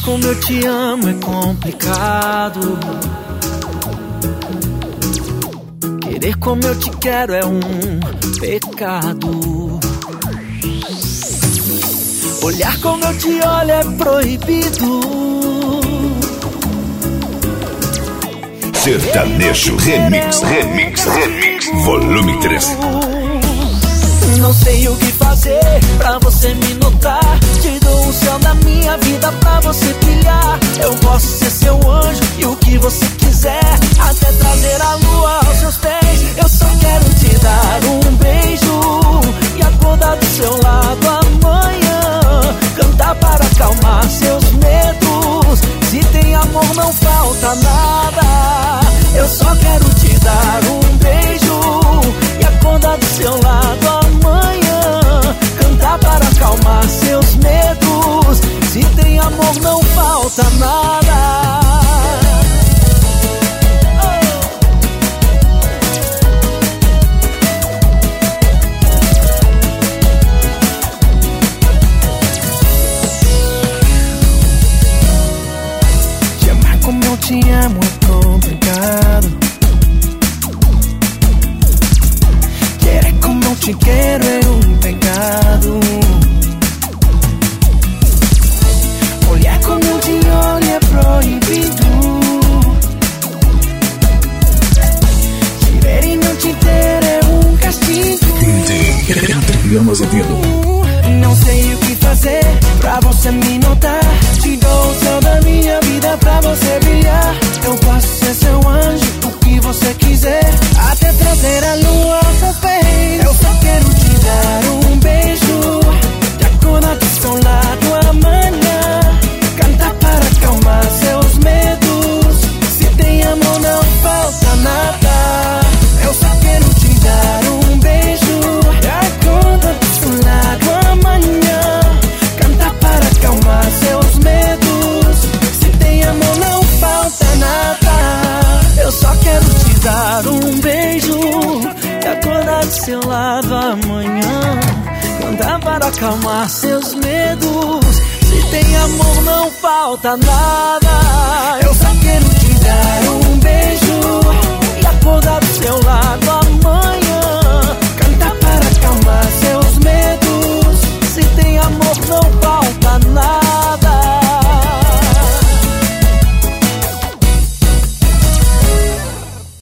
como eu te amo é complicado. Querer como eu te quero é um pecado. Olhar como eu te olho é proibido. Sertanejo Remix, volume 3. Não sei o que fazer pra você me notar. Te dou o céu da minha vida pra você brilhar. Eu posso ser seu anjo e o que você quiser, até trazer a lua aos seus pés. Eu só quero te dar um beijo e acordar do seu lado amanhã. Cantar para acalmar seus medos. Se tem amor não falta nada. Eu só quero te dar um beijo e acordar do seu lado amanhã. Cantar para acalmar seus medos. Se tem amor não falta nada. Te amar como eu te amo é complicado. Querer como eu te quero é um pecado. Olhar como eu te olho é proibido. Te ver e não te ter é um castigo. Não sei o que fazer pra você me notar. Te dou o céu da minha vida pra você brilhar. Eu posso ser seu anjo, o que você quiser, até trazer a lua aos seus pés. Eu só quero te dar um beijo e acordar do seu lado amanhã. Cantar para acalmar seus medos. Se tem amor não falta nada. Eu só quero te dar um beijo e acordar do seu lado amanhã. Cantar para acalmar seus medos. Se tem amor não falta nada. Eu só quero te dar um beijo e acordar do seu lado amanhã. Cantar para acalmar seus medos. Se tem amor não falta nada. Eu só quero te dar